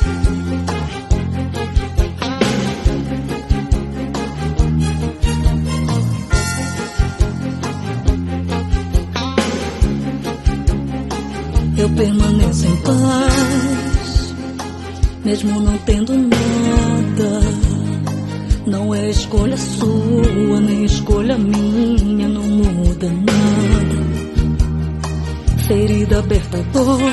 Eu permaneço em paz, mesmo não tendo nada. Não é escolha sua, nem escolha minha, não muda nada. Ferida aberta dói,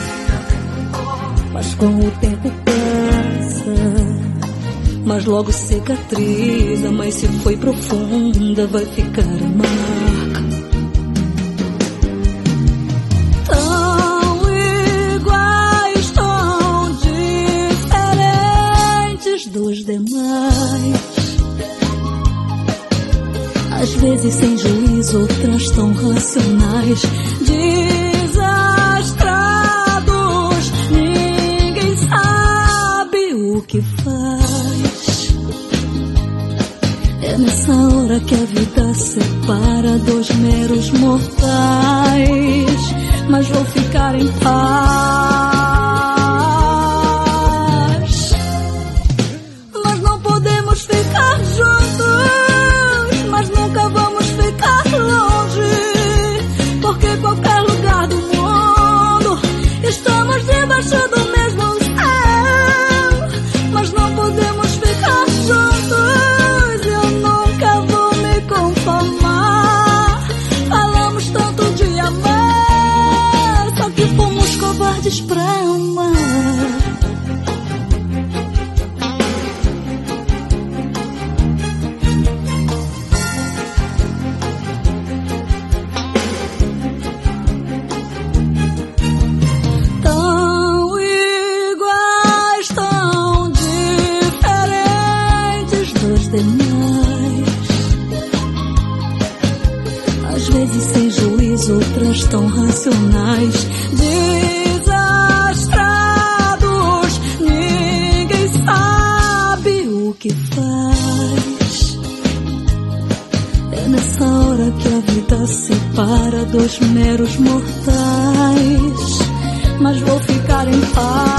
mas com o tempo passa. Mas logo cicatriza, mas se foi profunda, vai ficar a marca. Dos demais, às vezes sem juízo, outras tão racionais. Desastrados, ninguém sabe o que faz. É nessa hora que a vida separa dois meros mortais. Mas vou ficar em paz. Ficar juntos, mas nunca vamos ficar longe, porque qualquer lugar do mundo estamos debaixo do mesmo céu. Mas não podemos ficar juntos, eu nunca vou me conformar. Falamos tanto de amar, só que fomos covardes pra amar. Às vezes sem juízo, outras tão racionais. Desastrados, ninguém sabe o que faz. É nessa hora que a vida separa dois meros mortais. Mas vou ficar em paz.